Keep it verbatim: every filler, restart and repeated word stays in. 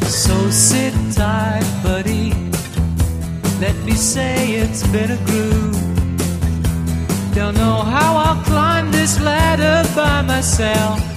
So sit tight, buddy. Let me say it's been a groove. Don't know how I'll climb this ladder by myself.